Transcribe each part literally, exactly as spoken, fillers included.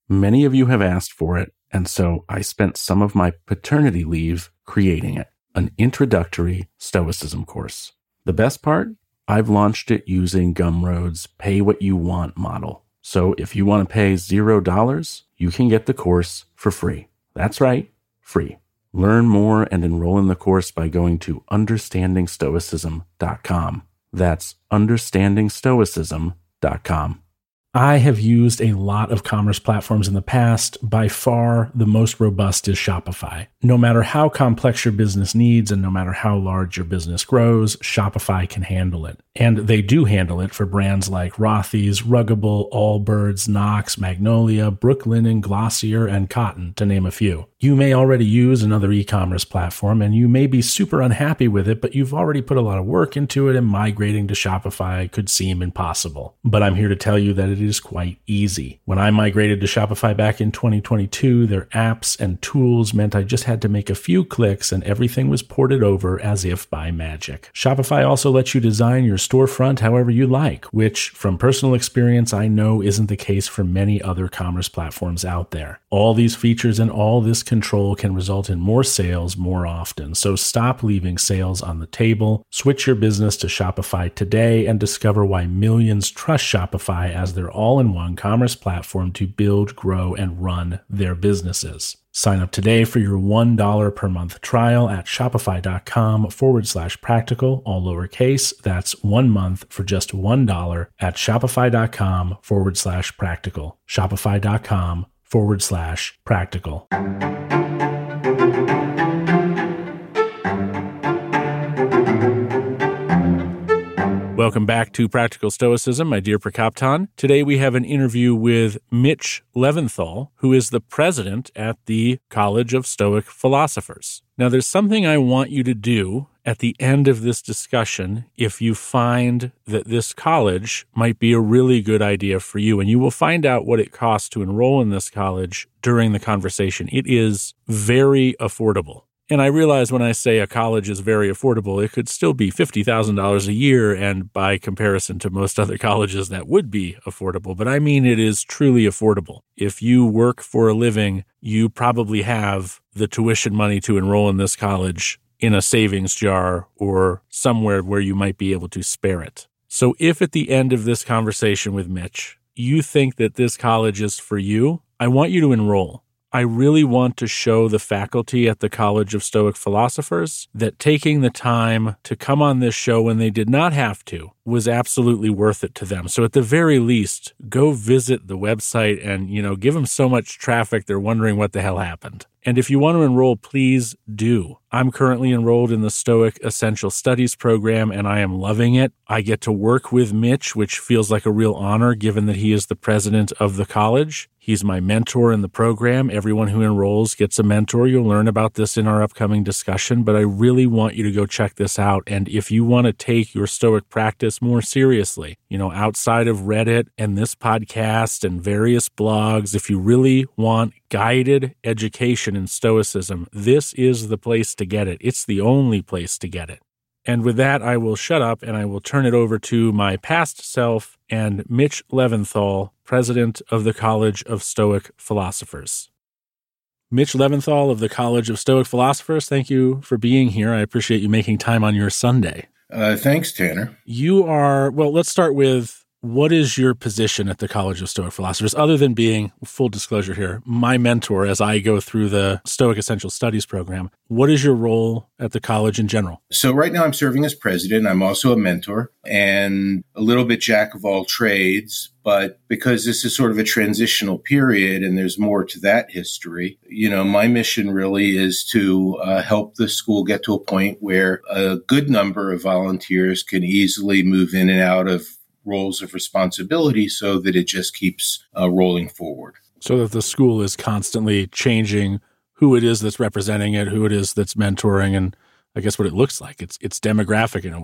Many of you have asked for it, and so I spent some of my paternity leave creating it, an introductory Stoicism course. The best part? I've launched it using Gumroad's pay what you want model. So if you want to pay zero dollars, you can get the course for free. That's right, free. Learn more and enroll in the course by going to understanding stoicism dot com. That's understanding stoicism dot com. I have used a lot of commerce platforms in the past. By far, the most robust is Shopify. No matter how complex your business needs and no matter how large your business grows, Shopify can handle it. And they do handle it for brands like Rothy's, Ruggable, Allbirds, Knox, Magnolia, Brooklinen, Glossier, and Cotton, to name a few. You may already use another e-commerce platform and you may be super unhappy with it, but you've already put a lot of work into it and migrating to Shopify could seem impossible. But I'm here to tell you that it is quite easy. When I migrated to Shopify back in twenty twenty-two, their apps and tools meant I just had to make a few clicks and everything was ported over as if by magic. Shopify also lets you design your storefront however you like, which from personal experience I know isn't the case for many other commerce platforms out there. All these features and all this control can result in more sales more often. So stop leaving sales on the table. Switch your business to Shopify today and discover why millions trust Shopify as their all-in-one commerce platform to build, grow, and run their businesses. Sign up today for your one dollar per month trial at shopify.com forward slash practical, all lowercase. That's one month for just one dollar at shopify.com forward slash practical. Shopify.com forward slash practical. Welcome back to Practical Stoicism, my dear Prakopton. Today we have an interview with Mitch Leventhal, who is the president at the College of Stoic Philosophers. Now, there's something I want you to do at the end of this discussion if you find that this college might be a really good idea for you, and you will find out what it costs to enroll in this college during the conversation. It is very affordable. And I realize when I say a college is very affordable, it could still be fifty thousand dollars a year, and by comparison to most other colleges, that would be affordable. But I mean it is truly affordable. If you work for a living, you probably have the tuition money to enroll in this college in a savings jar or somewhere where you might be able to spare it. So if at the end of this conversation with Mitch, you think that this college is for you, I want you to enroll. I really want to show the faculty at the College of Stoic Philosophers that taking the time to come on this show when they did not have to was absolutely worth it to them. So at the very least, go visit the website and, you know, give them so much traffic they're wondering what the hell happened. And if you want to enroll, please do. I'm currently enrolled in the Stoic Essential Studies program, and I am loving it. I get to work with Mitch, which feels like a real honor given that he is the president of the college. He's my mentor in the program. Everyone who enrolls gets a mentor. You'll learn about this in our upcoming discussion, but I really want you to go check this out. And if you want to take your Stoic practice more seriously, you know, outside of Reddit and this podcast and various blogs, if you really want guided education in Stoicism, this is the place to get it. It's the only place to get it. And with that, I will shut up and I will turn it over to my past self and Mitch Leventhal, president of the College of Stoic Philosophers. Mitch Leventhal of the College of Stoic Philosophers, thank you for being here. I appreciate you making time on your Sunday. Uh, thanks, Tanner. You are, well, let's start with, what is your position at the College of Stoic Philosophers, other than being, full disclosure here, my mentor as I go through the Stoic Essential Studies program? What is your role at the college in general? So right now I'm serving as president. I'm also a mentor and a little bit jack of all trades. But because this is sort of a transitional period and there's more to that history, you know, my mission really is to uh, help the school get to a point where a good number of volunteers can easily move in and out of roles of responsibility so that it just keeps uh, rolling forward. So that the school is constantly changing who it is that's representing it, who it is that's mentoring, and I guess what it looks like. It's it's demographic in a way.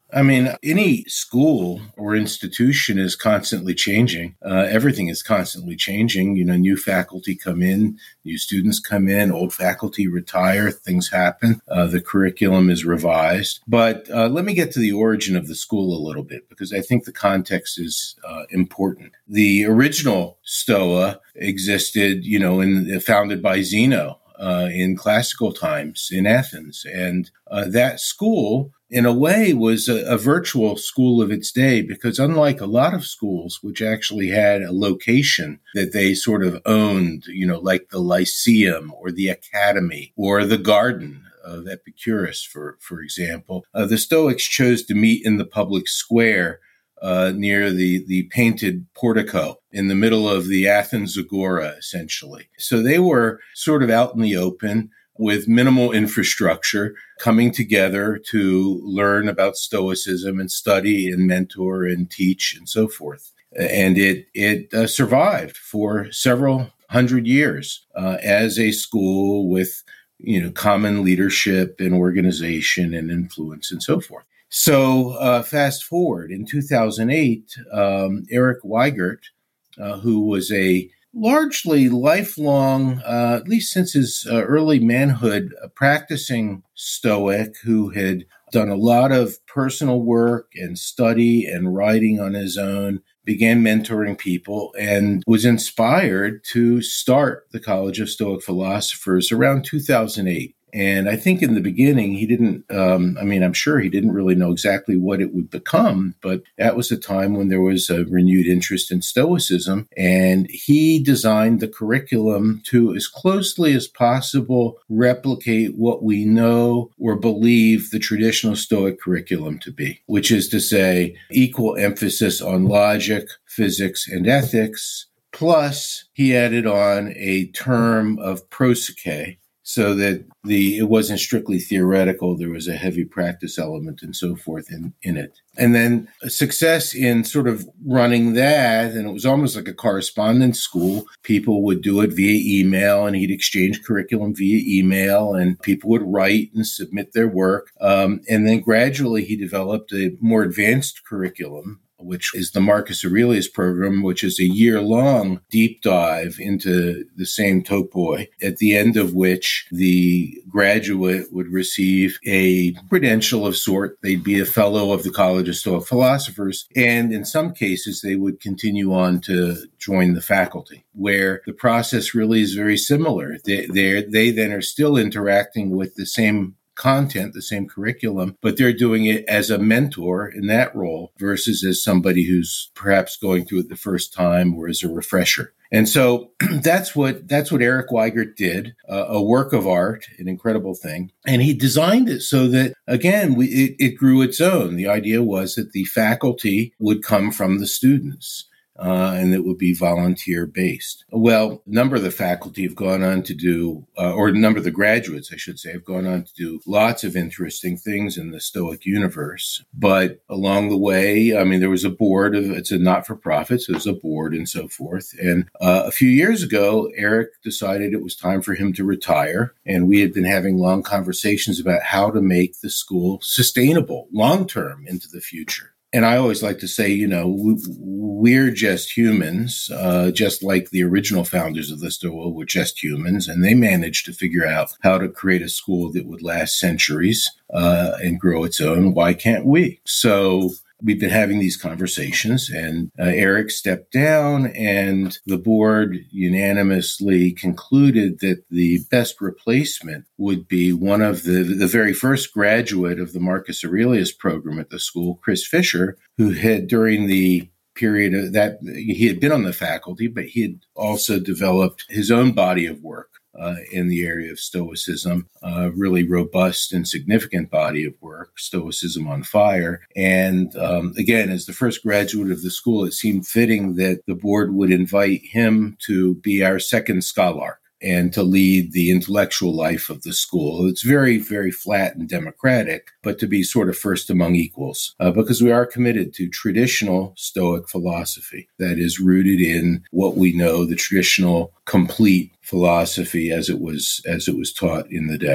I mean, any school or institution is constantly changing. Uh, everything is constantly changing. You know, new faculty come in, new students come in, old faculty retire, things happen. Uh, the curriculum is revised. But uh, let me get to the origin of the school a little bit, because I think the context is uh, important. The original Stoa existed, you know, in, founded by Zeno uh, in classical times in Athens. And uh, that school, in a way, was a, a virtual school of its day, because unlike a lot of schools, which actually had a location that they sort of owned, you know, like the Lyceum or the Academy or the Garden of Epicurus, for, for example, uh, the Stoics chose to meet in the public square uh, near the, the painted portico in the middle of the Athens Agora, essentially. So they were sort of out in the open, with minimal infrastructure, coming together to learn about Stoicism and study and mentor and teach and so forth. And it it uh, survived for several hundred years uh, as a school with, you know, common leadership and organization and influence and so forth. So uh, fast forward, in two thousand eight, um, Eric Weigert, uh, who was a largely lifelong, uh, at least since his uh, early manhood, a practicing Stoic who had done a lot of personal work and study and writing on his own, began mentoring people and was inspired to start the College of Stoic Philosophers around two thousand eight. And I think in the beginning, he didn't, um, I mean, I'm sure he didn't really know exactly what it would become, but that was a time when there was a renewed interest in Stoicism. And he designed the curriculum to, as closely as possible, replicate what we know or believe the traditional Stoic curriculum to be, which is to say, equal emphasis on logic, physics, and ethics. Plus, he added on a term of prosike, so that the it wasn't strictly theoretical. There was a heavy practice element and so forth in, in it. And then success in sort of running that, and it was almost like a correspondence school. People would do it via email, and he'd exchange curriculum via email, and people would write and submit their work. Um, and then gradually he developed a more advanced curriculum, which is the Marcus Aurelius program, which is a year-long deep dive into the same topoi, at the end of which the graduate would receive a credential of sort. They'd be a fellow of the College of Stoic Philosophers, and in some cases, they would continue on to join the faculty, where the process really is very similar. They, they then are still interacting with the same content, the same curriculum, but they're doing it as a mentor in that role versus as somebody who's perhaps going through it the first time or as a refresher. And so that's what that's what Eric Weigert did, uh, a work of art, an incredible thing. And he designed it so that, again, we, it, it grew its own. The idea was that the faculty would come from the students. Uh, and it would be volunteer-based. Well, a number of the faculty have gone on to do, uh, or a number of the graduates, I should say, have gone on to do lots of interesting things in the Stoic universe. But along the way, I mean, there was a board of, it's a not-for-profit, so there's a board and so forth. And uh, a few years ago, Eric decided it was time for him to retire. And we had been having long conversations about how to make the school sustainable long-term into the future. And I always like to say, you know, we're just humans, uh, just like the original founders of the Stoa were just humans, and they managed to figure out how to create a school that would last centuries uh, and grow its own. Why can't we? So we've been having these conversations, and uh, Eric stepped down, and the board unanimously concluded that the best replacement would be one of the, the very first graduate of the Marcus Aurelius program at the school, Chris Fisher, who had, during the period of that, he had been on the faculty, but he had also developed his own body of work Uh, in the area of Stoicism, a really robust and significant body of work, Stoicism on Fire. And um, again, as the first graduate of the school, it seemed fitting that the board would invite him to be our second scholar and to lead the intellectual life of the school. It's very, very flat and democratic, but to be sort of first among equals, uh, because we are committed to traditional Stoic philosophy that is rooted in what we know, the traditional complete philosophy as it was as it was taught in the day.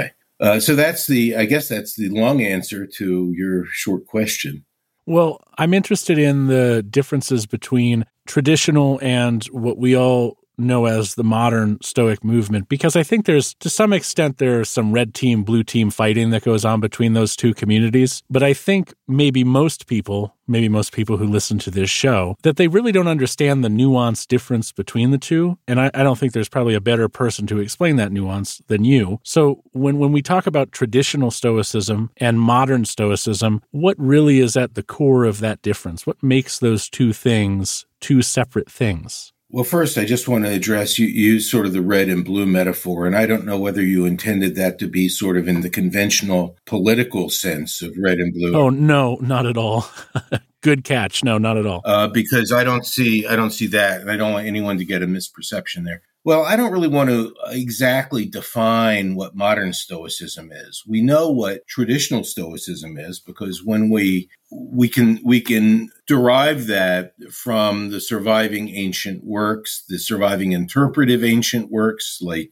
Uh, so that's the, I guess that's the long answer to your short question. Well, I'm interested in the differences between traditional and what we all know as the modern Stoic movement, because I think there's, to some extent, there's some red team, blue team fighting that goes on between those two communities. But I think maybe most people, maybe most people who listen to this show, that they really don't understand the nuanced difference between the two. And I, I don't think there's probably a better person to explain that nuance than you. So when, when we talk about traditional Stoicism and modern Stoicism, what really is at the core of that difference? What makes those two things two separate things? Well, first, I just want to address, you use sort of the red and blue metaphor, and I don't know whether you intended that to be sort of in the conventional political sense of red and blue. Oh, no, not at all. Good catch. No, not at all. Uh, because I don't see, I don't see that, and I don't want anyone to get a misperception there. Well, I don't really want to exactly define what modern Stoicism is. We know what traditional Stoicism is because when we we can we can derive that from the surviving ancient works, the surviving interpretive ancient works like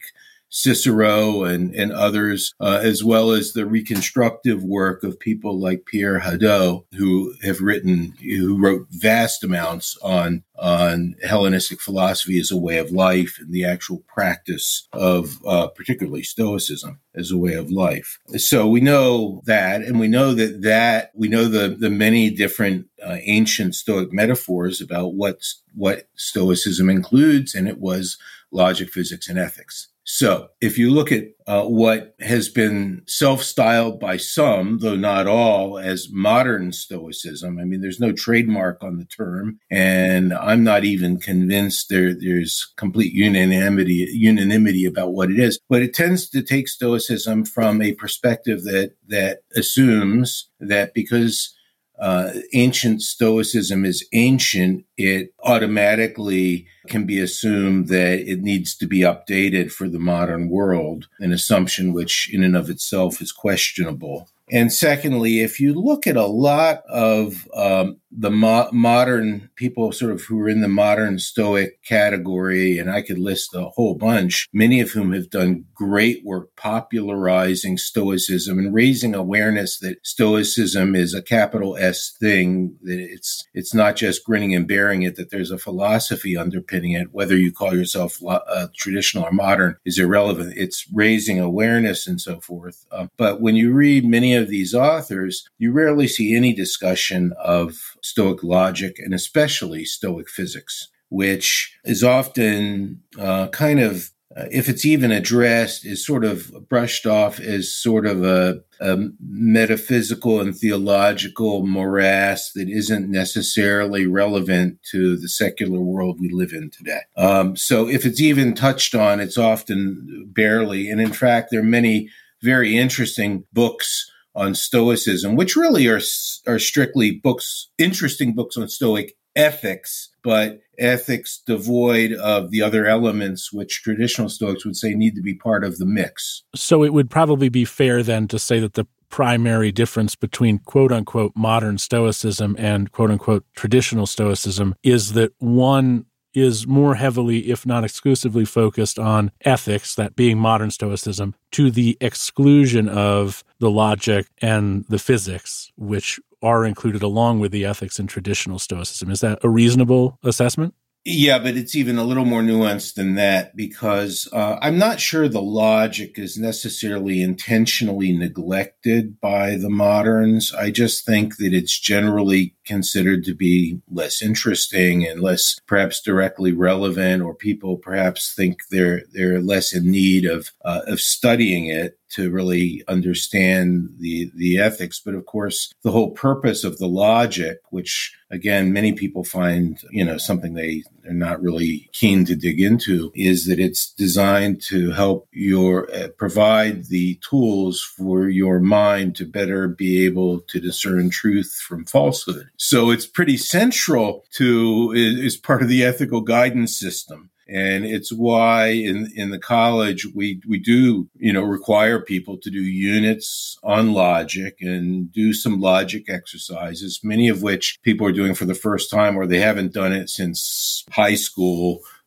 Cicero and, and others, uh, as well as the reconstructive work of people like Pierre Hadot, who have written, who wrote vast amounts on, on Hellenistic philosophy as a way of life and the actual practice of, uh, particularly Stoicism as a way of life. So we know that, and we know that that, we know the, the many different uh, ancient Stoic metaphors about what, what Stoicism includes, and it was logic, physics, and ethics. So if you look at uh, what has been self-styled by some, though not all, as modern Stoicism, I mean, there's no trademark on the term, and I'm not even convinced there there's complete unanimity unanimity about what it is. But it tends to take Stoicism from a perspective that that assumes that because Uh, ancient Stoicism is ancient, it automatically can be assumed that it needs to be updated for the modern world, an assumption which in and of itself is questionable. And secondly, if you look at a lot of um, the mo- modern people sort of who are in the modern Stoic category, and I could list a whole bunch, many of whom have done great work popularizing Stoicism and raising awareness that Stoicism is a capital S thing, that it's it's not just grinning and bearing it, that there's a philosophy underpinning it. Whether you call yourself uh, traditional or modern is irrelevant. It's raising awareness and so forth. Uh, but when you read many of these authors, you rarely see any discussion of Stoic logic and especially Stoic physics, which is often uh, kind of, uh, if it's even addressed, is sort of brushed off as sort of a, a metaphysical and theological morass that isn't necessarily relevant to the secular world we live in today. Um, so if it's even touched on, it's often barely. And in fact, there are many very interesting books on Stoicism, which really are are strictly books, interesting books on Stoic ethics, but ethics devoid of the other elements which traditional Stoics would say need to be part of the mix. So it would probably be fair then to say that the primary difference between quote-unquote modern Stoicism and quote-unquote traditional Stoicism is that one is more heavily, if not exclusively, focused on ethics, that being modern Stoicism, to the exclusion of the logic and the physics, which are included along with the ethics in traditional Stoicism. Is that a reasonable assessment? Yeah, but it's even a little more nuanced than that because uh, I'm not sure the logic is necessarily intentionally neglected by the moderns. I just think that it's generally considered to be less interesting and less perhaps directly relevant, or people perhaps think they're they're less in need of uh, of studying it to really understand the the ethics. But of course, the whole purpose of the logic, which again many people find, you know, something they they're not really keen to dig into, is that it's designed to help your uh, provide the tools for your mind to better be able to discern truth from falsehood. So it's pretty central to is part of the ethical guidance system. And it's why in, in the college, we, we do, you know, require people to do units on logic and do some logic exercises, many of which people are doing for the first time or they haven't done it since high school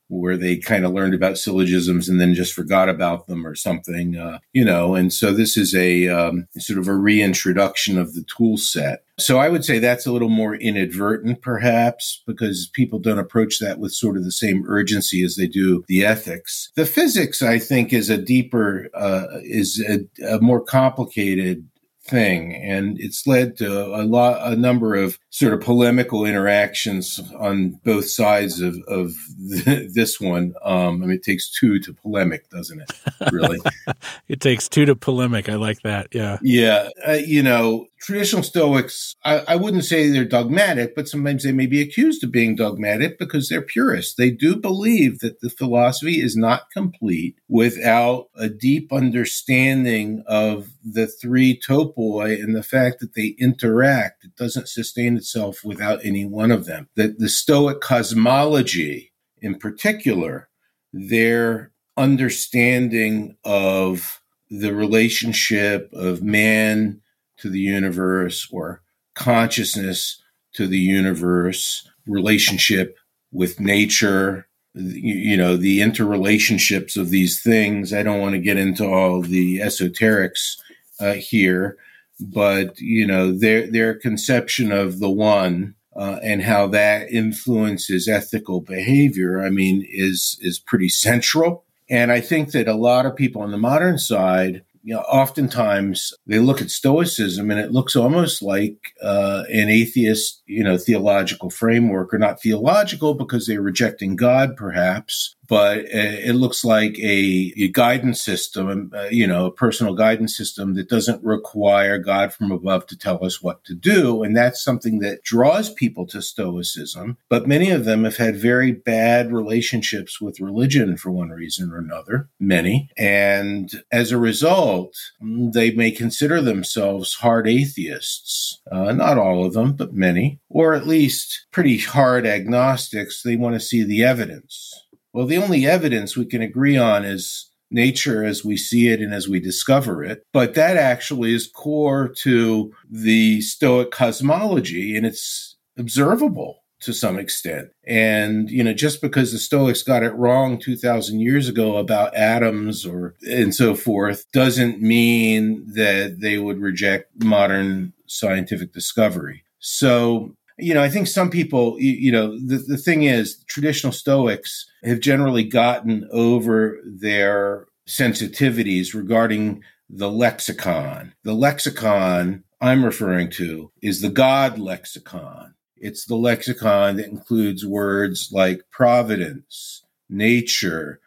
where they kind of learned about syllogisms and then just forgot about them or something, uh, you know. And so this is a um, sort of a reintroduction of the tool set. So I would say that's a little more inadvertent, perhaps, because people don't approach that with sort of the same urgency as they do the ethics. The physics, I think, is a deeper, uh, is a, a more complicated thing, and it's led to a lot, a number of sort of polemical interactions on both sides of of th- this one. Um, I mean, it takes two to polemic, doesn't it? Really, it takes two to polemic. I like that. Yeah, yeah. Uh, you know, traditional Stoics, I, I wouldn't say they're dogmatic, but sometimes they may be accused of being dogmatic because they're purists. They do believe that the philosophy is not complete without a deep understanding of the three topoi and the fact that they interact. It doesn't sustain itself without any one of them. That the Stoic cosmology, in particular, their understanding of the relationship of man to the universe, or consciousness to the universe, relationship with nature, you, you know, the interrelationships of these things. I don't want to get into all the esoterics uh, here, but, you know, their their conception of the one uh, and how that influences ethical behavior, I mean, is is pretty central. And I think that a lot of people on the modern side, you know, oftentimes they look at Stoicism and it looks almost like uh, an atheist, you know, theological framework, or not theological because they're rejecting God, perhaps, but it looks like a, a guidance system, uh, you know, a personal guidance system that doesn't require God from above to tell us what to do. And that's something that draws people to Stoicism. But many of them have had very bad relationships with religion for one reason or another, many. And as a result, they may consider themselves hard atheists. Uh, not all of them, but many, or at least pretty hard agnostics. They want to see the evidence. Well, the only evidence we can agree on is nature as we see it and as we discover it. But that actually is core to the Stoic cosmology, and it's observable to some extent. And, you know, just because the Stoics got it wrong two thousand years ago about atoms or and so forth doesn't mean that they would reject modern scientific discovery. So, you know, I think some people, you, you know, the, the thing is, traditional Stoics have generally gotten over their sensitivities regarding the lexicon. The lexicon I'm referring to is the God lexicon. It's the lexicon that includes words like providence, nature,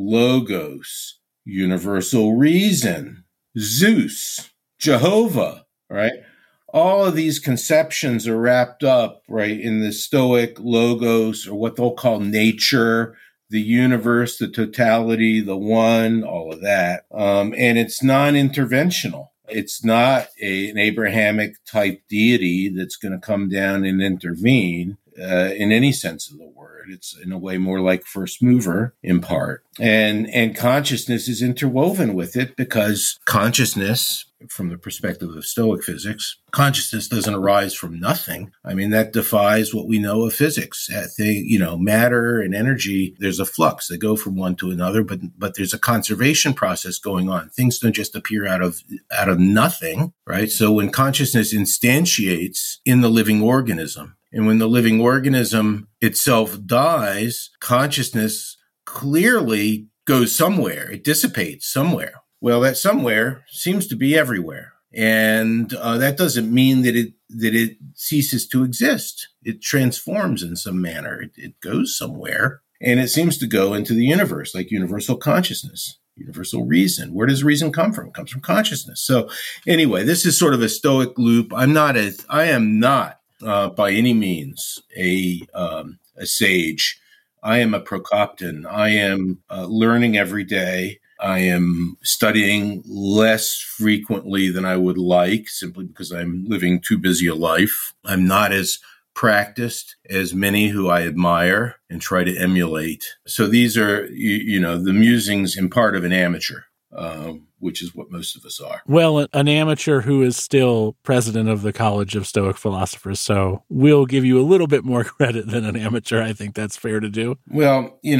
logos, universal reason, Zeus, Jehovah, right? All of these conceptions are wrapped up, right, in the Stoic logos, or what they'll call nature, the universe, the totality, the one, all of that. Um, and it's non-interventional. It's not a, an Abrahamic type deity that's going to come down and intervene uh, in any sense of the word. It's in a way more like first mover in part. And, and consciousness is interwoven with it, because consciousness, from the perspective of Stoic physics, consciousness doesn't arise from nothing. I mean, that defies what we know of physics. They, you know, matter and energy, there's a flux. They go from one to another, but but there's a conservation process going on. Things don't just appear out of out of nothing, right? So when consciousness instantiates in the living organism, and when the living organism itself dies, consciousness clearly goes somewhere. It dissipates somewhere. Well, that somewhere seems to be everywhere. And uh, that doesn't mean that it that it ceases to exist. It transforms in some manner. It, it goes somewhere. And it seems to go into the universe, like universal consciousness, universal reason. Where does reason come from? It comes from consciousness. So anyway, this is sort of a Stoic loop. I'm not a, I am not uh, by any means a um, a sage. I am a Procopton. I am uh, learning every day. I am studying less frequently than I would like, simply because I'm living too busy a life. I'm not as practiced as many who I admire and try to emulate. So these are, you, you know, the musings in part of an amateur, um, which is what most of us are. Well, an amateur who is still president of the College of Stoic Philosophers. So we'll give you a little bit more credit than an amateur. I think that's fair to do. Well, you know,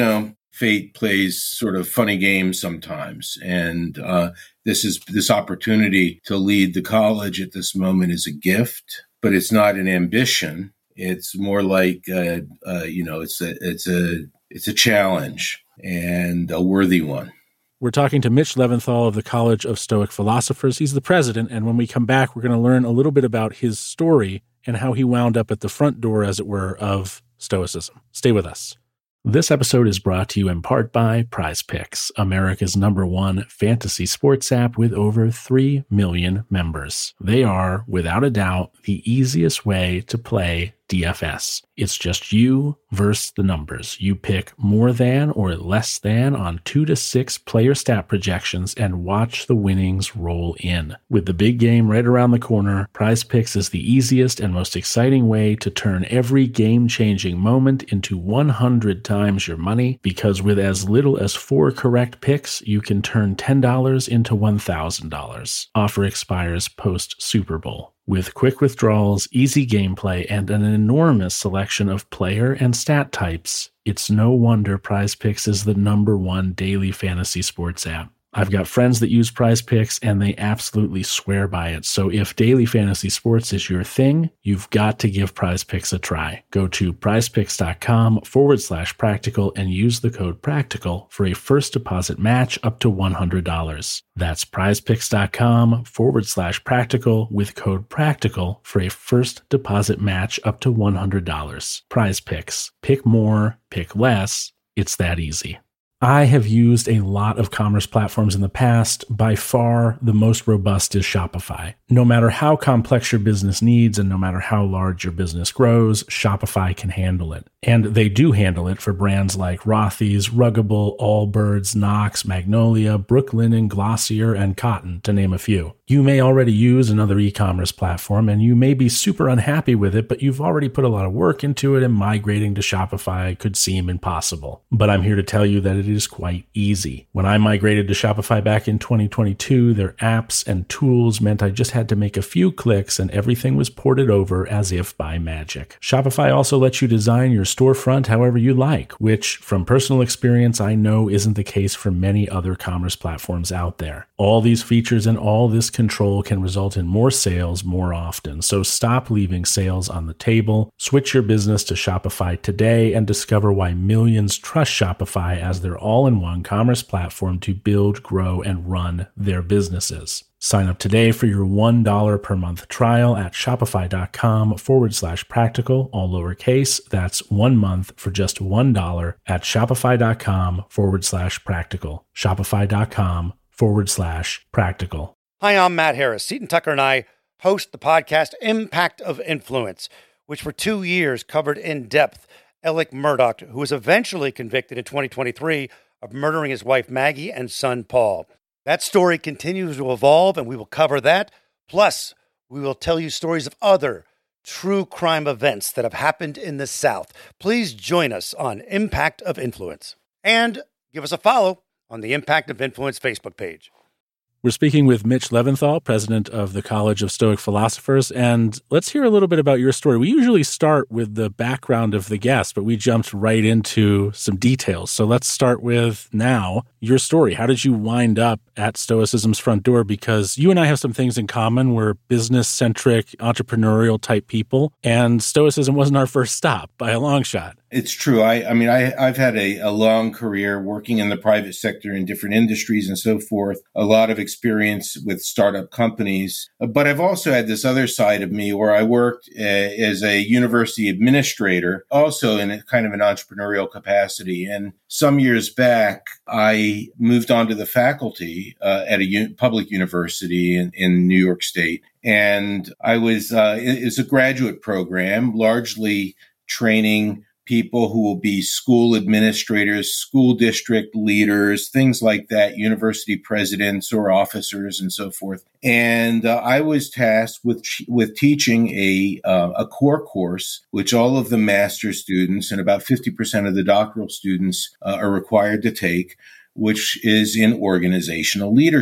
fate plays sort of funny games sometimes. And uh, this is this opportunity to lead the college at this moment is a gift, but it's not an ambition. It's more like, uh, uh, you know, it's a, it's a, it's a challenge and a worthy one. We're talking to Mitch Leventhal of the College of Stoic Philosophers. He's the president. And when we come back, we're going to learn a little bit about his story and how he wound up at the front door, as it were, of Stoicism. Stay with us. This episode is brought to you in part by Prize Picks, America's number one fantasy sports app with over three million members. They are, without a doubt, the easiest way to play D F S. It's just you versus the numbers. You pick more than or less than on two to six player stat projections and watch the winnings roll in. With the big game right around the corner, Prize Picks is the easiest and most exciting way to turn every game-changing moment into one hundred times your money, because with as little as four correct picks, you can turn ten dollars into one thousand dollars. Offer expires post-Super Bowl. With quick withdrawals, easy gameplay, and an enormous selection of player and stat types, it's no wonder Prize Picks is the number one daily fantasy sports app. I've got friends that use Prize Picks, and they absolutely swear by it. So if daily fantasy sports is your thing, you've got to give Prize Picks a try. Go to prizepicks.com forward slash practical and use the code practical for a first deposit match up to one hundred dollars. That's prizepicks.com forward slash practical with code practical for a first deposit match up to one hundred dollars. Prize Picks. Pick more, pick less. It's that easy. I have used a lot of commerce platforms in the past. By far, the most robust is Shopify. No matter how complex your business needs and no matter how large your business grows, Shopify can handle it. And they do handle it for brands like Rothy's, Ruggable, Allbirds, Knox, Magnolia, Brooklinen, Glossier, and Cotton, to name a few. You may already use another e-commerce platform and you may be super unhappy with it, but you've already put a lot of work into it and migrating to Shopify could seem impossible. But I'm here to tell you that it is quite easy. When I migrated to Shopify back in twenty twenty-two, their apps and tools meant I just had to make a few clicks and everything was ported over as if by magic. Shopify also lets you design your storefront however you like, which from personal experience I know isn't the case for many other commerce platforms out there. All these features and all this control can result in more sales more often. So stop leaving sales on the table. Switch your business to Shopify today and discover why millions trust Shopify as their all-in-one commerce platform to build, grow, and run their businesses. Sign up today for your one dollar per month trial at shopify.com forward slash practical, all lowercase. That's one month for just one dollar at shopify.com forward slash practical. Shopify.com forward slash practical. Hi, I'm Matt Harris. Seton Tucker and I host the podcast Impact of Influence, which for two years covered in depth Alec Murdaugh, who was eventually convicted in twenty twenty-three of murdering his wife Maggie and son Paul. That story continues to evolve, and we will cover that. Plus, we will tell you stories of other true crime events that have happened in the South. Please join us on Impact of Influence. And give us a follow on the Impact of Influence Facebook page. We're speaking with Mitch Leventhal, president of the College of Stoic Philosophers, and let's hear a little bit about your story. We usually start with the background of the guest, but we jumped right into some details. So let's start with now, your story. How did you wind up at Stoicism's front door? Because you and I have some things in common. We're business-centric, entrepreneurial-type people, and Stoicism wasn't our first stop by a long shot. It's true. I, I mean, I, I've had a, a long career working in the private sector in different industries and so forth, a lot of experience with startup companies. But I've also had this other side of me where I worked uh, as a university administrator, also in a kind of an entrepreneurial capacity. And some years back, I moved on to the faculty uh, at a u- public university in, in New York State. And I was, uh, it, it's a graduate program, largely training people who will be school administrators, school district leaders, things like that, university presidents or officers and so forth. And uh, I was tasked with with teaching a uh, a core course, which all of the master's students and about fifty percent of the doctoral students uh, are required to take, which is in organizational leadership.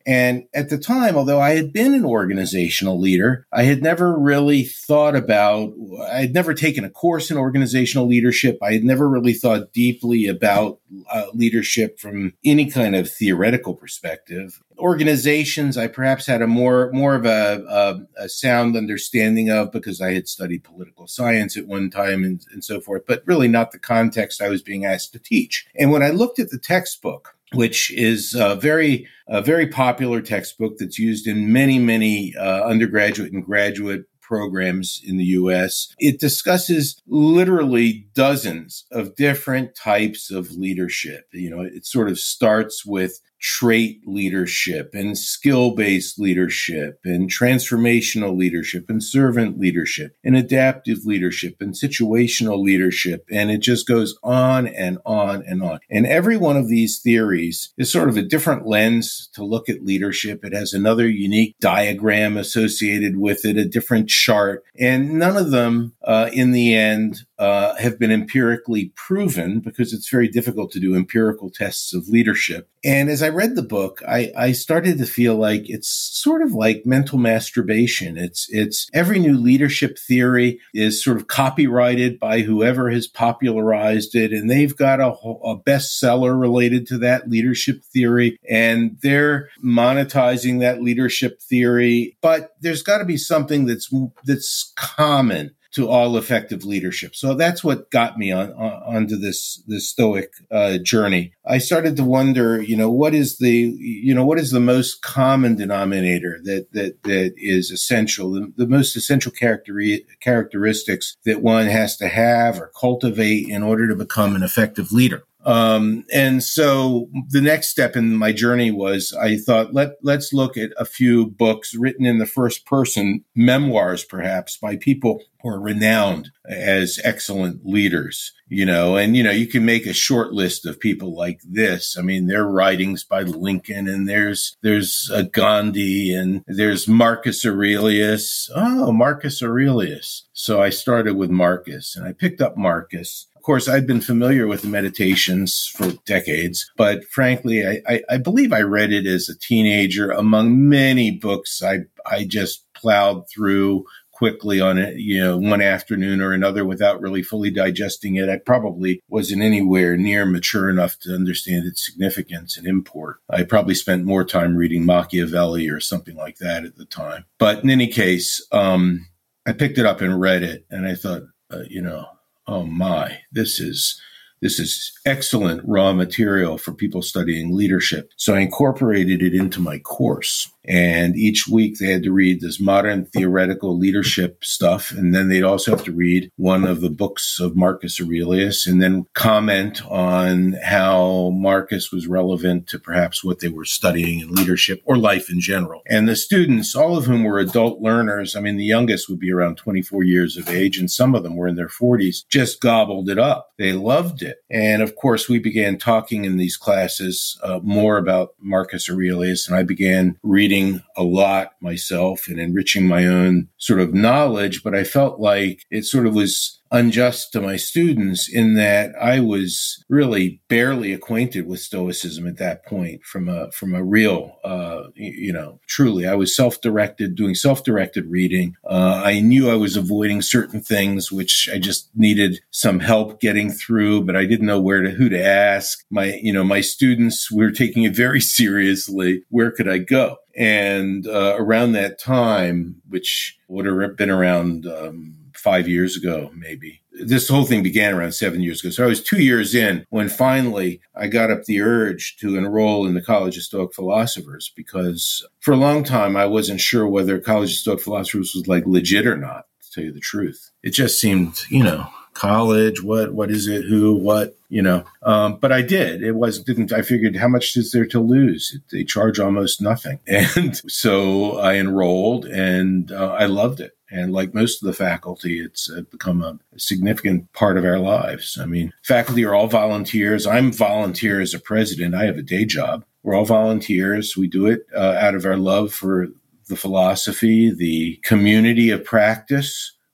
And at the time, although I had been an organizational leader, I had never really thought about, I had never taken a course in organizational leadership. I had never really thought deeply about uh, leadership from any kind of theoretical perspective. Organizations, I perhaps had a more more of a, a, a sound understanding of because I had studied political science at one time and, and so forth, but really not the context I was being asked to teach. And when I looked at the textbook, which is a very, a very popular textbook that's used in many, many uh, undergraduate and graduate programs in the U S, it discusses literally dozens of different types of leadership. You know, it sort of starts with trait leadership and skill-based leadership and transformational leadership and servant leadership and adaptive leadership and situational leadership. And it just goes on and on and on. And every one of these theories is sort of a different lens to look at leadership. It has another unique diagram associated with it, a different chart. And none of them, uh, in the end, uh, have been empirically proven because it's very difficult to do empirical tests of leadership. And as I read the book, I, I started to feel like it's sort of like mental masturbation. It's, it's every new leadership theory is sort of copyrighted by whoever has popularized it. And they've got a, a bestseller related to that leadership theory. And they're monetizing that leadership theory. But there's got to be something that's, that's common to all effective leadership. So that's what got me on, on onto this this Stoic uh, journey. I started to wonder, you know, what is the you know what is the most common denominator that that that is essential, the, the most essential character, characteristics that one has to have or cultivate in order to become an effective leader. Um, and so the next step in my journey was I thought, let, let's look at a few books written in the first person, memoirs perhaps, by people who are renowned as excellent leaders, you know, and, you know, you can make a short list of people like this. I mean, there are writings by Lincoln and there's, there's uh, Gandhi and there's Marcus Aurelius. Oh, Marcus Aurelius. So I started with Marcus and I picked up Marcus. Of course, I'd been familiar with the Meditations for decades, but frankly, I, I, I believe I read it as a teenager. Among many books I I just plowed through quickly on it, you know, one afternoon or another without really fully digesting it. I probably wasn't anywhere near mature enough to understand its significance and import. I probably spent more time reading Machiavelli or something like that at the time. But in any case, um, I picked it up and read it, and I thought, uh, you know, oh my, this is this is excellent raw material for people studying leadership. So I incorporated it into my course. And each week they had to read this modern theoretical leadership stuff. And then they'd also have to read one of the books of Marcus Aurelius and then comment on how Marcus was relevant to perhaps what they were studying in leadership or life in general. And the students, all of whom were adult learners, I mean, the youngest would be around twenty-four years of age, and some of them were in their forties, just gobbled it up. They loved it. And of course, we began talking in these classes uh, more about Marcus Aurelius, and I began reading a lot myself and enriching my own sort of knowledge, but I felt like it sort of was unjust to my students in that I was really barely acquainted with Stoicism at that point from a, from a real, uh, you know, truly, I was self-directed, doing self-directed reading. Uh, I knew I was avoiding certain things, which I just needed some help getting through, but I didn't know where to, who to ask. My, you know, my students were taking it very seriously. Where could I go? And, uh, around that time, which would have been around, um, five years ago, maybe. This whole thing began around seven years ago. So I was two years in when finally I got up the urge to enroll in the College of Stoic Philosophers, because for a long time I wasn't sure whether College of Stoic Philosophers was like legit or not, to tell you the truth. It just seemed, you know, college, what, what is it, who, what, you know, um, but I did. It was, didn't, I figured how much is there to lose? They charge almost nothing. And so I enrolled and uh, I loved it. And like most of the faculty, it's uh, become a significant part of our lives. I mean, faculty are all volunteers. I'm volunteer as a president. I have a day job. We're all volunteers. We do it uh, out of our love for the philosophy, the community of practice,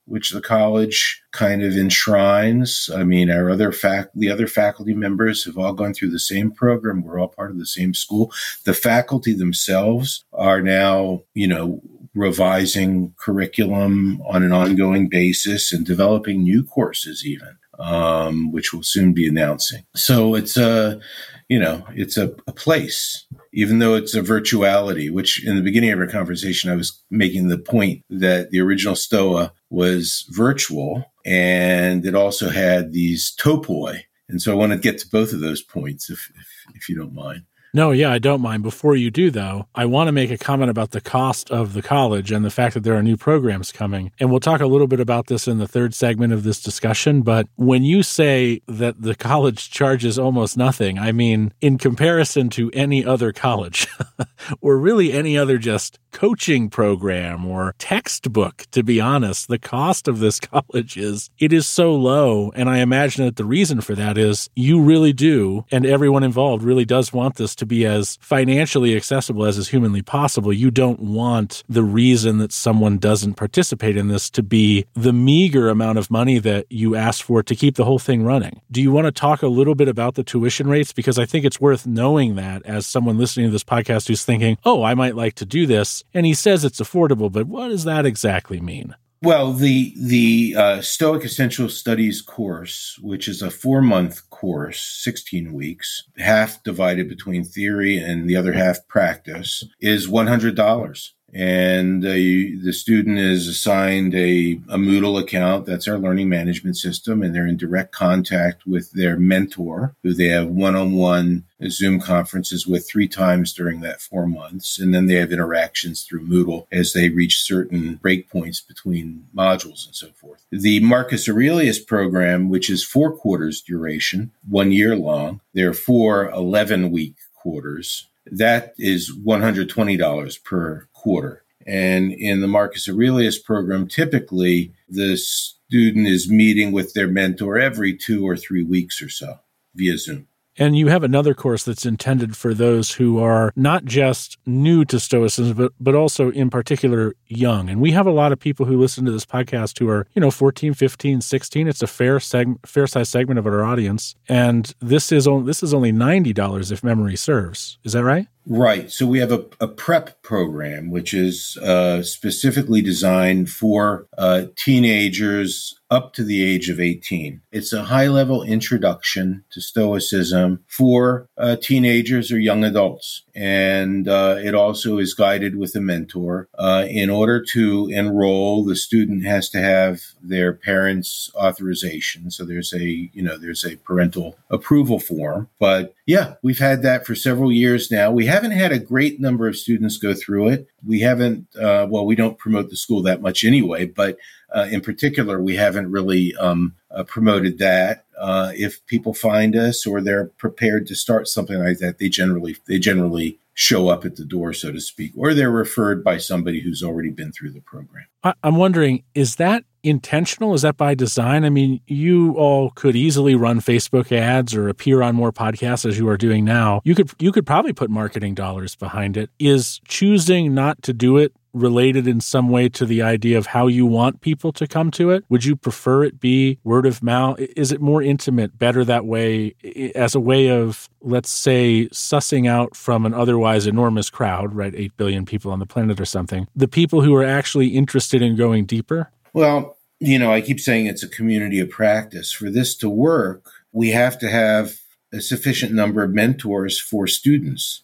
which the college kind of enshrines. I mean, our other fac- the other faculty members have all gone through the same program. We're all part of the same school. The faculty themselves are now, you know, revising curriculum on an ongoing basis and developing new courses even, um, which we'll soon be announcing. So it's a, you know, it's a, a place, even though it's a virtuality, which in the beginning of our conversation, I was making the point that the original Stoa was virtual and it also had these topoi. And so I want to get to both of those points, if, if, if you don't mind. No, yeah, I don't mind. Before you do, though, I want to make a comment about the cost of the college and the fact that there are new programs coming. And we'll talk a little bit about this in the third segment of this discussion. But when you say that the college charges almost nothing, I mean, in comparison to any other college or really any other just coaching program or textbook, to be honest, the cost of this college is, it is so low. And I imagine that the reason for that is you really do, and everyone involved really does want this to be as financially accessible as is humanly possible. You don't want the reason that someone doesn't participate in this to be the meager amount of money that you ask for to keep the whole thing running. Do you want to talk a little bit about the tuition rates? Because I think it's worth knowing that as someone listening to this podcast who's thinking, oh, I might like to do this. And he says it's affordable, but what does that exactly mean? Well, the the uh, Stoic Essential Studies course, which is a four-month course, sixteen weeks, half divided between theory and the other half practice, is one hundred dollars. And uh, you, the student is assigned a, a Moodle account. That's our learning management system. And they're in direct contact with their mentor, who they have one-on-one Zoom conferences with three times during that four months. And then they have interactions through Moodle as they reach certain breakpoints between modules and so forth. The Marcus Aurelius program, which is four quarters duration, one year long, there are four eleven-week quarters. That is one hundred twenty dollars per quarter. And in the Marcus Aurelius program, typically the student is meeting with their mentor every two or three weeks or so via Zoom. And you have another course that's intended for those who are not just new to Stoicism, but, but also in particular young. And we have a lot of people who listen to this podcast who are, you know, fourteen, fifteen, sixteen. It's a fair seg- fair size segment of our audience. And this is, on, this is only ninety dollars if memory serves. Is that right? Right. So we have a, a prep program, which is uh, specifically designed for uh, teenagers up to the age of eighteen. It's a high-level introduction to Stoicism for uh, teenagers or young adults. And uh, it also is guided with a mentor. Uh, in order to enroll, the student has to have their parents' authorization. So there's a, you know, there's a parental approval form. But yeah, we've had that for several years now. We haven't had a great number of students go through it. We haven't, uh, well, we don't promote the school that much anyway, but uh, in particular, we haven't really um, uh, promoted that. Uh, if people find us or they're prepared to start something like that, they generally they generally show up at the door, so to speak, or they're referred by somebody who's already been through the program. I'm wondering, is that intentional? Is that by design? I mean, you all could easily run Facebook ads or appear on more podcasts as you are doing now. You could you could probably put marketing dollars behind it. Is choosing not to do it related in some way to the idea of how you want people to come to it? Would you prefer it be word of mouth? Is it more intimate, better that way, as a way of, let's say, sussing out from an otherwise enormous crowd, right, eight billion people on the planet or something, the people who are actually interested in going deeper? Well, you know, I keep saying it's a community of practice. For this to work, we have to have a sufficient number of mentors for students.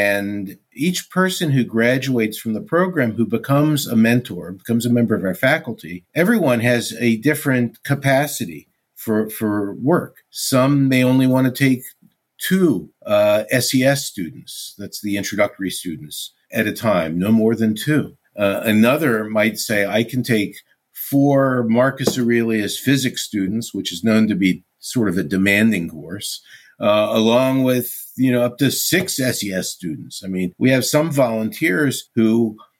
And each person who graduates from the program, who becomes a mentor, becomes a member of our faculty, everyone has a different capacity for, for work. Some may only want to take two uh, S E S students, that's the introductory students, at a time, no more than two. Uh, another might say, I can take four Marcus Aurelius physics students, which is known to be sort of a demanding course, uh, along with, you know, up to six S E S students. I mean, we have some volunteers who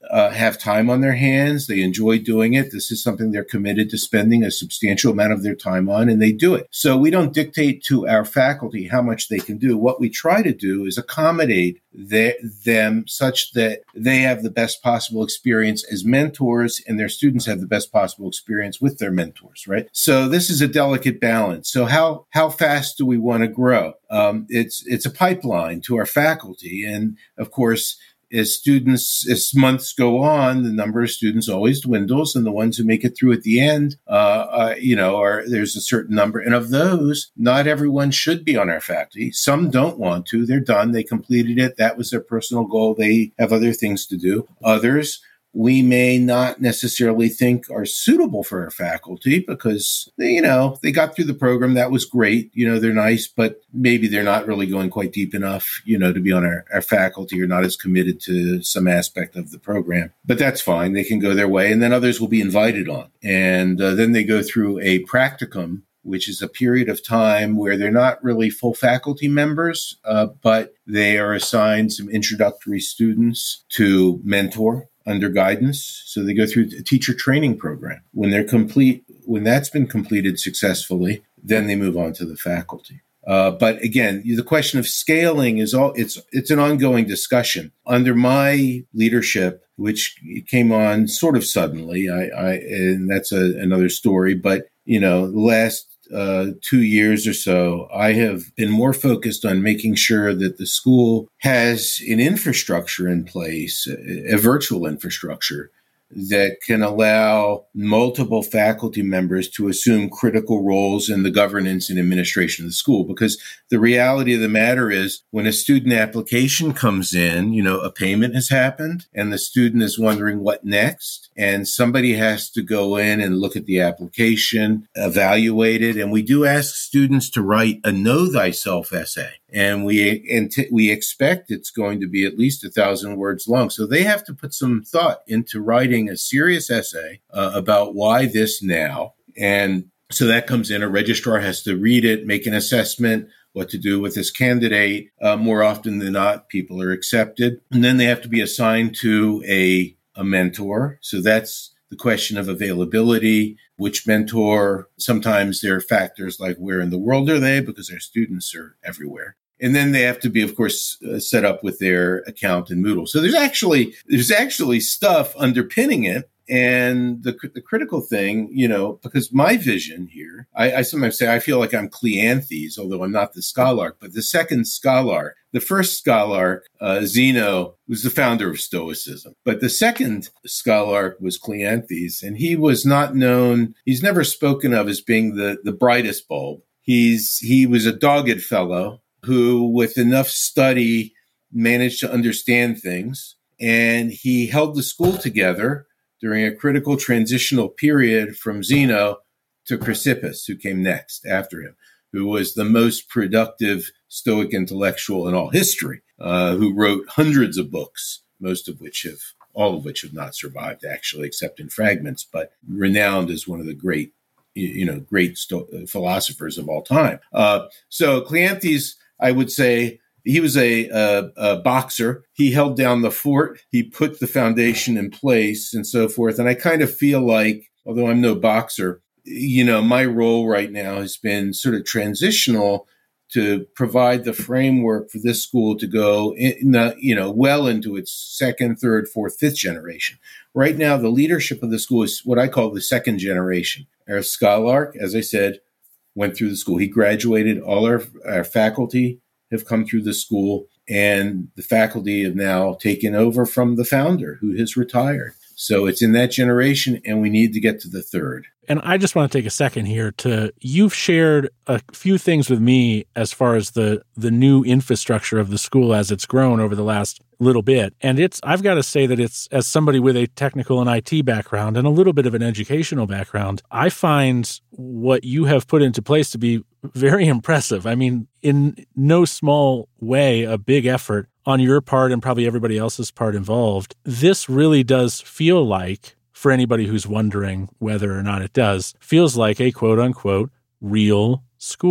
uh, have time on their hands. They enjoy doing it. This is something they're committed to spending a substantial amount of their time on, and they do it. So we don't dictate to our faculty how much they can do. What we try to do is accommodate the, them such that they have the best possible experience as mentors and their students have the best possible experience with their mentors, right? So this is a delicate balance. So how, how fast do we want to grow? Um, it's, it's a pipeline to our faculty. And of course, as students, as months go on, the number of students always dwindles, and the ones who make it through at the end, uh, uh, you know, are there's a certain number. And of those, not everyone should be on our faculty. Some don't want to. They're done. They completed it. That was their personal goal. They have other things to do. Others, we may not necessarily think are suitable for our faculty because, they, you know, they got through the program. That was great. You know, they're nice, but maybe they're not really going quite deep enough, you know, to be on our, our faculty or not as committed to some aspect of the program. But that's fine. They can go their way. And then others will be invited on. And uh, then they go through a practicum, which is a period of time where they're not really full faculty members, uh, but they are assigned some introductory students to mentor under guidance. So they go through a teacher training program. When they're complete, when that's been completed successfully, then they move on to the faculty. Uh, but again, the question of scaling is all, it's, it's an ongoing discussion. Under my leadership, which came on sort of suddenly, I, I and that's a, another story, but you know, the last Uh, two years or so, I have been more focused on making sure that the school has an infrastructure in place, a, a virtual infrastructure that can allow multiple faculty members to assume critical roles in the governance and administration of the school. Because the reality of the matter is when a student application comes in, you know, a payment has happened and the student is wondering what next. And somebody has to go in and look at the application, evaluate it. And we do ask students to write a know thyself essay. And we and t- we expect it's going to be at least a thousand words long. So they have to put some thought into writing a serious essay uh, about why this now. And so that comes in. A registrar has to read it, make an assessment, what to do with this candidate. Uh, more often than not, people are accepted. And then they have to be assigned to a, a mentor. So that's the question of availability. Which mentor? Sometimes there are factors like where in the world are they, because their students are everywhere. And then they have to be, of course, uh, set up with their account in Moodle. So there's actually there's actually stuff underpinning it. And the the critical thing, you know, because my vision here, I, I sometimes say I feel like I'm Cleanthes, although I'm not the scholarch, but the second scholarch, the first scholarch, uh, Zeno, was the founder of Stoicism. But the second scholarch was Cleanthes, and he was not known, he's never spoken of as being the, the brightest bulb. He's he was a dogged fellow who, with enough study, managed to understand things, and he held the school together during a critical transitional period from Zeno to Chrysippus, who came next after him, who was the most productive Stoic intellectual in all history, uh, who wrote hundreds of books, most of which have, all of which have not survived, actually, except in fragments, but renowned as one of the great, you know, great sto- philosophers of all time. Uh, so Cleanthes, I would say, he was a, a, a boxer. He held down the fort. He put the foundation in place and so forth. And I kind of feel like, although I'm no boxer, you know, my role right now has been sort of transitional to provide the framework for this school to go, in the, you know, well into its second, third, fourth, fifth generation. Right now, the leadership of the school is what I call the second generation. Our scholarch, as I said, went through the school. He graduated. All our, our faculty have come through the school, and the faculty have now taken over from the founder, who has retired. So it's in that generation, and we need to get to the third. And I just want to take a second here to, you've shared a few things with me as far as the the new infrastructure of the school as it's grown over the last little bit. And it's, I've got to say that it's, as somebody with a technical and I T background and a little bit of an educational background, I find what you have put into place to be very impressive. I mean, in no small way, a big effort on your part and probably everybody else's part involved. This really does feel like, for anybody who's wondering whether or not it does, feels like a quote unquote real school.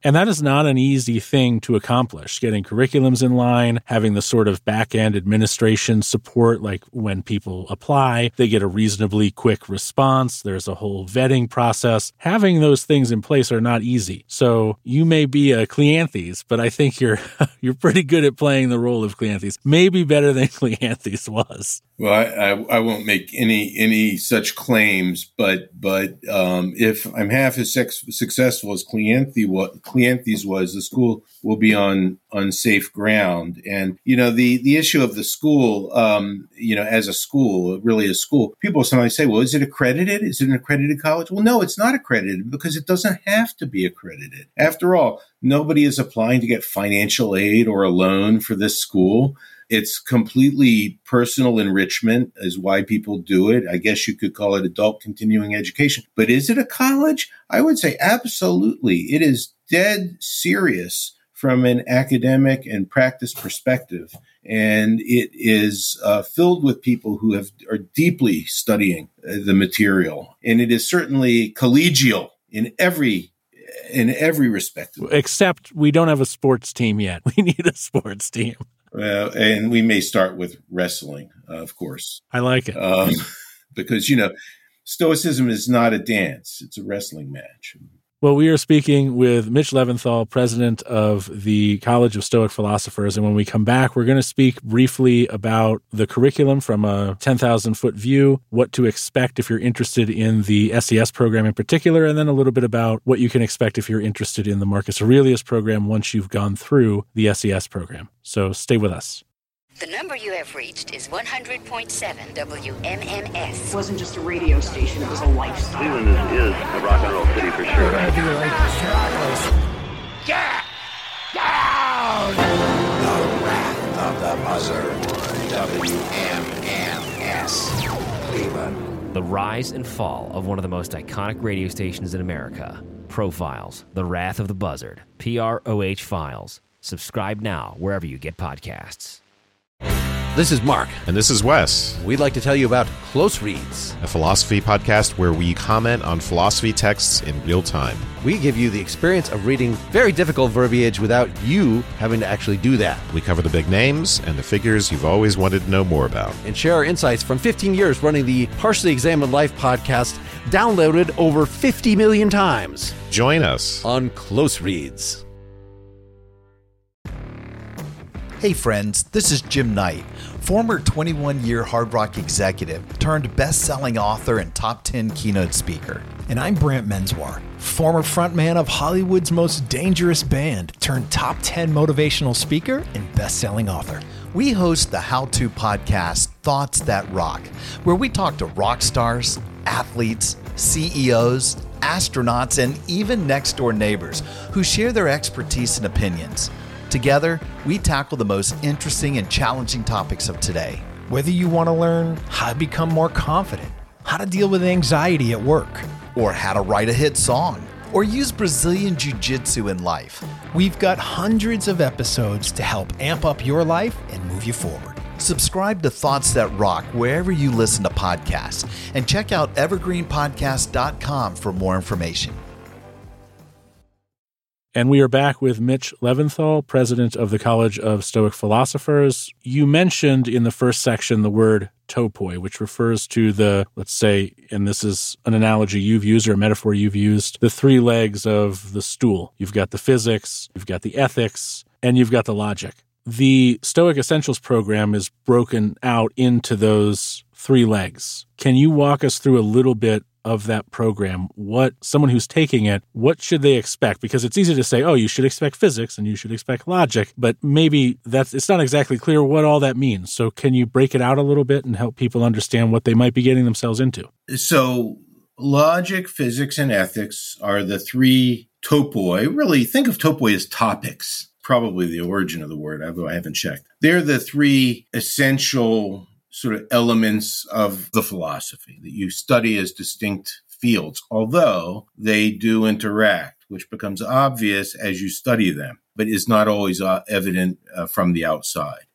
And that is not an easy thing to accomplish, getting curriculums in line, having the sort of back-end administration support, like when people apply, they get a reasonably quick response. There's a whole vetting process. Having those things in place are not easy. So you may be a Cleanthes, but I think you're you're pretty good at playing the role of Cleanthes, maybe better than Cleanthes was. Well, I, I, I won't make any any such claims, but but um, if I'm half as sex, successful as Cleanthes was, Cleanthes was, the school will be on on safe ground. And you know, the the issue of the school, um, you know, as a school, really a school, people sometimes say, well, is it accredited? Is it an accredited college? Well, no, it's not accredited because it doesn't have to be accredited. After all, nobody is applying to get financial aid or a loan for this school. It's completely personal enrichment is why people do it. I guess you could call it adult continuing education. But is it a college? I would say absolutely. It is dead serious from an academic and practice perspective. And it is uh, filled with people who have are deeply studying the material. And it is certainly collegial in every in every respect. Except we don't have a sports team yet. We need a sports team. Well, and we may start with wrestling, uh, of course. I like it. Um, because, you know, Stoicism is not a dance. It's a wrestling match. Well, we are speaking with Mitch Leventhal, president of the College of Stoic Philosophers. And when we come back, we're going to speak briefly about the curriculum from a ten thousand foot view, what to expect if you're interested in the S E S program in particular, and then a little bit about what you can expect if you're interested in the Marcus Aurelius program once you've gone through the S E S program. So stay with us. The number you have reached is one hundred point seven W M M S. It wasn't just a radio station, it was a lifestyle. Cleveland is, is a rock and roll city for sure. Get down! The Wrath of the Buzzard. W M M S. Cleveland. The rise and fall of one of the most iconic radio stations in America. Profiles, The Wrath of the Buzzard. P R O H Files. Subscribe now wherever you get podcasts. This is Mark. And this is Wes. We'd like to tell you about Close Reads, a philosophy podcast where we comment on philosophy texts in real time. We give you the experience of reading very difficult verbiage without you having to actually do that. We cover the big names and the figures you've always wanted to know more about. And share our insights from fifteen years running the Partially Examined Life podcast, downloaded over fifty million times. Join us on Close Reads. Hey friends, this is Jim Knight, former twenty-one year Hard Rock executive turned best-selling author and top ten keynote speaker. And I'm Brant Menswar, former frontman of Hollywood's Most Dangerous Band turned top ten motivational speaker and best-selling author. We host the how-to podcast Thoughts That Rock, where we talk to rock stars, athletes, C E Os, astronauts, and even next-door neighbors who share their expertise and opinions. Together, we tackle the most interesting and challenging topics of today. Whether you want to learn how to become more confident, how to deal with anxiety at work, or how to write a hit song, or use Brazilian Jiu-Jitsu in life, we've got hundreds of episodes to help amp up your life and move you forward. Subscribe to Thoughts That Rock wherever you listen to podcasts, and check out evergreen podcast dot com for more information. And we are back with Mitch Leventhal, president of the College of Stoic Philosophers. You mentioned in the first section the word topoi, which refers to the, let's say, and this is an analogy you've used or a metaphor you've used, the three legs of the stool. You've got the physics, you've got the ethics, and you've got the logic. The Stoic Essentials program is broken out into those three legs. Can you walk us through a little bit of that program? What someone who's taking it, what should they expect? Because it's easy to say, oh, you should expect physics and you should expect logic, but maybe that's it's not exactly clear what all that means. So can you break it out a little bit and help people understand what they might be getting themselves into? So logic, physics, and ethics are the three topoi. Really, think of topoi as topics, probably the origin of the word, although I haven't checked. They're the three essential sort of elements of the philosophy that you study as distinct fields, although they do interact, which becomes obvious as you study them, but is not always uh, evident uh, from the outside.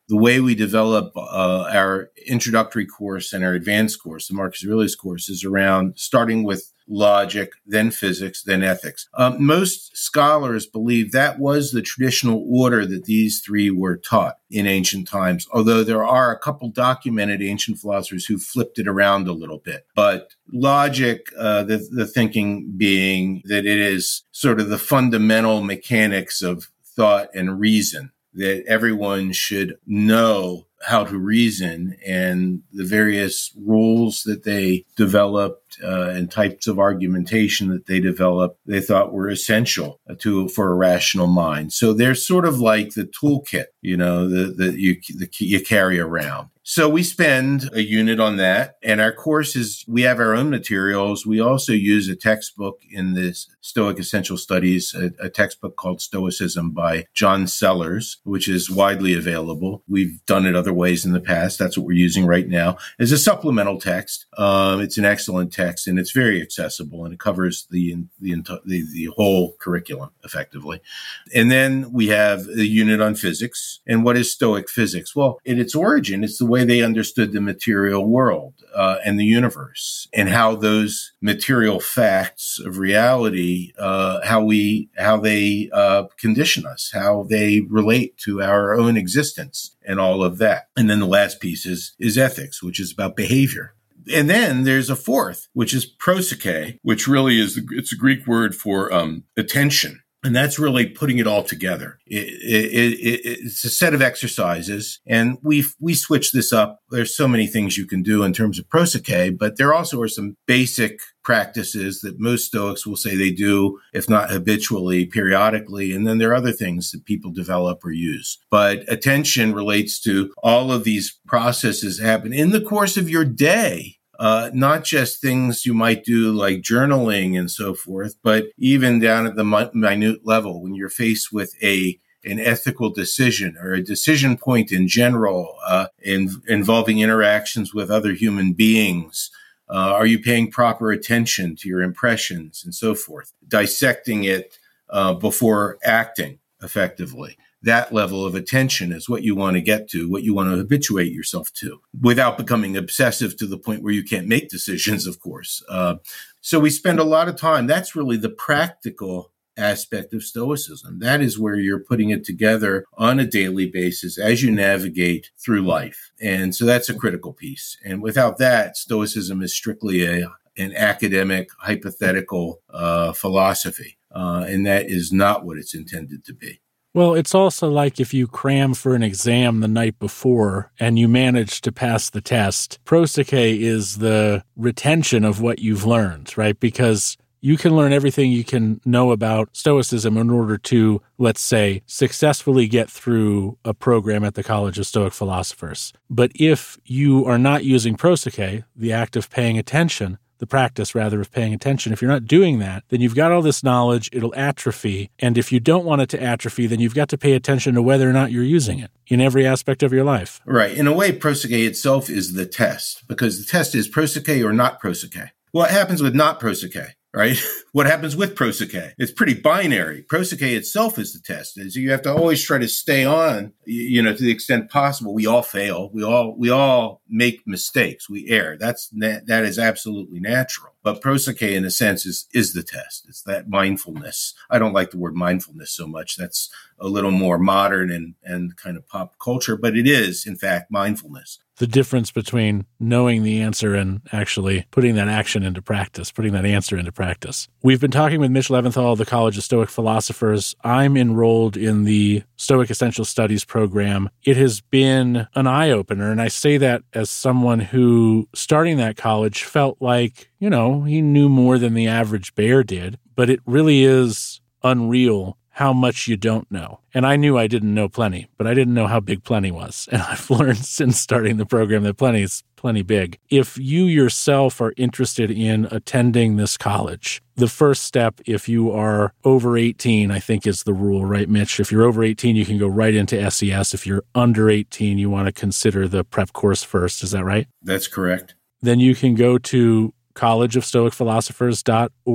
the way we develop uh, our introductory course and our advanced course, the Marcus Aurelius course, is around starting with logic, then physics, then ethics. Um, most scholars believe that was the traditional order that these three were taught in ancient times, although there are a couple documented ancient philosophers who flipped it around a little bit. But logic, uh, the, the thinking being that it is sort of the fundamental mechanics of thought and reason, that everyone should know how to reason, and the various rules that they developed uh, and types of argumentation that they developed, they thought were essential to for a rational mind. So they're sort of like the toolkit, you know, that the, you the, you carry around. So we spend a unit on that, and our course is, we have our own materials. We also use a textbook in this Stoic Essential Studies, a, a textbook called Stoicism by John Sellers, which is widely available. We've done it other ways in the past. That's what we're using right now as a supplemental text. Um, it's an excellent text, and it's very accessible, and it covers the, the, the, the whole curriculum effectively. And then we have a unit on physics. And what is Stoic physics? Well, in its origin, it's the way they understood the material world uh, and the universe, and how those material facts of reality, uh, how we, how they uh, condition us, how they relate to our own existence, and all of that. And then the last piece is is ethics, which is about behavior. And then there's a fourth, which is prosike, which really is the, it's a Greek word for um, attention. And that's really putting it all together. It, it, it, it's a set of exercises, and we we switch this up. There's so many things you can do in terms of prosike, but there also are some basic practices that most Stoics will say they do, if not habitually, periodically. And then there are other things that people develop or use. But attention relates to all of these processes happen in the course of your day. Uh, not just things you might do like journaling and so forth, but even down at the mi- minute level when you're faced with a an ethical decision or a decision point in general, uh, in, involving interactions with other human beings. Uh, are you paying proper attention to your impressions and so forth? Dissecting it uh, before acting effectively. That level of attention is what you want to get to, what you want to habituate yourself to, without becoming obsessive to the point where you can't make decisions, of course. Uh, so we spend a lot of time. That's really the practical aspect of Stoicism. That is where you're putting it together on a daily basis as you navigate through life. And so that's a critical piece. And without that, Stoicism is strictly a an academic, hypothetical uh, philosophy. Uh, and that is not what it's intended to be. Well, it's also like if you cram for an exam the night before and you manage to pass the test. Prosike is the retention of what you've learned, right? Because you can learn everything you can know about Stoicism in order to, let's say, successfully get through a program at the College of Stoic Philosophers. But if you are not using prosike, the act of paying attention, the practice, rather, of paying attention. If you're not doing that, then you've got all this knowledge, it'll atrophy. And if you don't want it to atrophy, then you've got to pay attention to whether or not you're using it in every aspect of your life. Right. In a way, prosike itself is the test, because the test is prosike or not prosike. What happens with not prosike, right? What happens with prosike? It's pretty binary. Prosike itself is the test. So you have to always try to stay on, you know, to the extent possible. We all fail. We all, we all make mistakes. We err. That's, that is absolutely natural. But prosike, in a sense, is, is the test. It's that mindfulness. I don't like the word mindfulness so much. That's a little more modern and, and kind of pop culture, but it is, in fact, mindfulness. The difference between knowing the answer and actually putting that action into practice, putting that answer into practice. We've been talking with Mitch Leventhal of the College of Stoic Philosophers. I'm enrolled in the Stoic Essential Studies program. It has been an eye-opener, and I say that as someone who, starting that college, felt like, you know, he knew more than the average bear did, but it really is unreal how much you don't know. And I knew I didn't know plenty, but I didn't know how big plenty was. And I've learned since starting the program that plenty is plenty big. If you yourself are interested in attending this college, the first step, if you are over eighteen, I think is the rule, right, Mitch? If you're over eighteen, you can go right into S E S. If you're under eighteen, you want to consider the prep course first. Is that right? That's correct. Then you can go to college of stoic philosophers dot org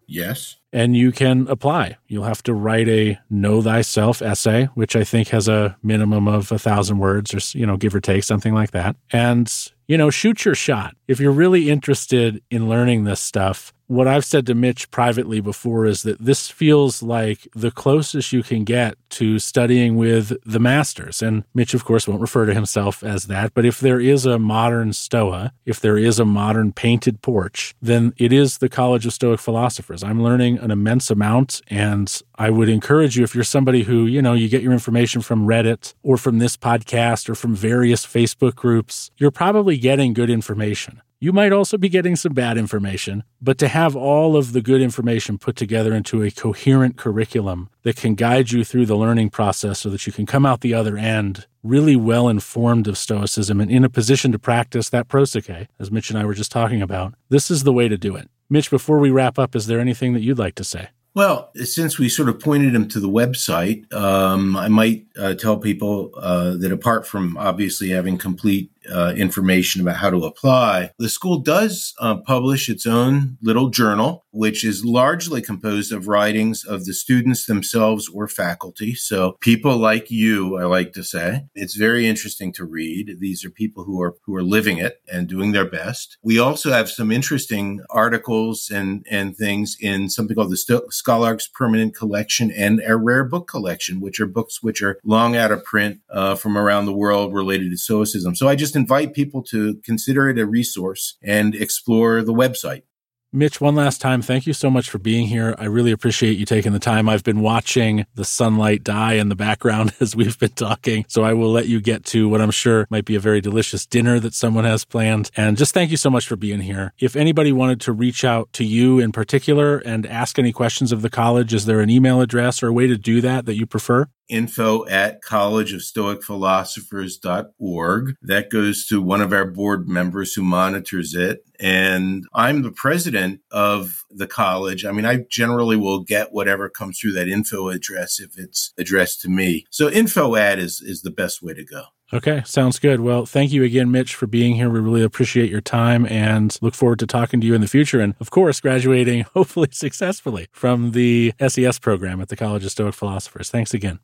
Yes. And you can apply. You'll have to write a know thyself essay, which I think has a minimum of a thousand words or, you know, give or take, something like that. And, you know, shoot your shot. If you're really interested in learning this stuff, what I've said to Mitch privately before is that this feels like the closest you can get to studying with the masters. And Mitch, of course, won't refer to himself as that. But if there is a modern Stoa, if there is a modern painted porch, then it is the College of Stoic Philosophers. I'm learning an immense amount. And I would encourage you, if you're somebody who, you know, you get your information from Reddit or from this podcast or from various Facebook groups, you're probably getting good information. You might also be getting some bad information, but to have all of the good information put together into a coherent curriculum that can guide you through the learning process so that you can come out the other end really well informed of Stoicism and in a position to practice that prosike, as Mitch and I were just talking about, this is the way to do it. Mitch, before we wrap up, is there anything that you'd like to say? Well, since we sort of pointed him to the website, um, I might uh, tell people uh, that apart from obviously having complete uh, information about how to apply, the school does uh, publish its own little journal, which is largely composed of writings of the students themselves or faculty. So people like you, I like to say. It's very interesting to read. These are people who are who are living it and doing their best. We also have some interesting articles and, and things in something called the Sto- Scholar's Permanent Collection and a Rare Book Collection, which are books which are long out of print uh, from around the world related to Stoicism. So I just invite people to consider it a resource and explore the website. Mitch, one last time, thank you so much for being here. I really appreciate you taking the time. I've been watching the sunlight die in the background as we've been talking, so I will let you get to what I'm sure might be a very delicious dinner that someone has planned. And just thank you so much for being here. If anybody wanted to reach out to you in particular and ask any questions of the college, is there an email address or a way to do that that you prefer? Info at college of stoic philosophers dot org. That goes to one of our board members who monitors it. And I'm the president of the college. I mean, I generally will get whatever comes through that info address if it's addressed to me. So info at is, is the best way to go. Okay, sounds good. Well, thank you again, Mitch, for being here. We really appreciate your time and look forward to talking to you in the future. And of course, graduating, hopefully successfully, from the S E S program at the College of Stoic Philosophers. Thanks again.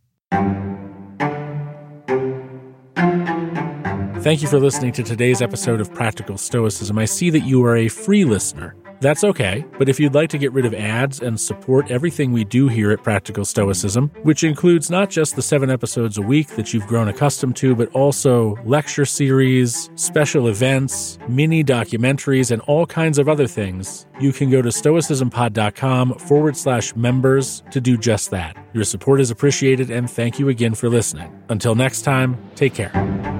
Thank you for listening to today's episode of Practical Stoicism. I see that you are a free listener. That's okay, but if you'd like to get rid of ads and support everything we do here at Practical Stoicism, which includes not just the seven episodes a week that you've grown accustomed to, but also lecture series, special events, mini documentaries, and all kinds of other things, you can go to stoicismpod.com forward slash members to do just that. Your support is appreciated, and thank you again for listening. Until next time, take care.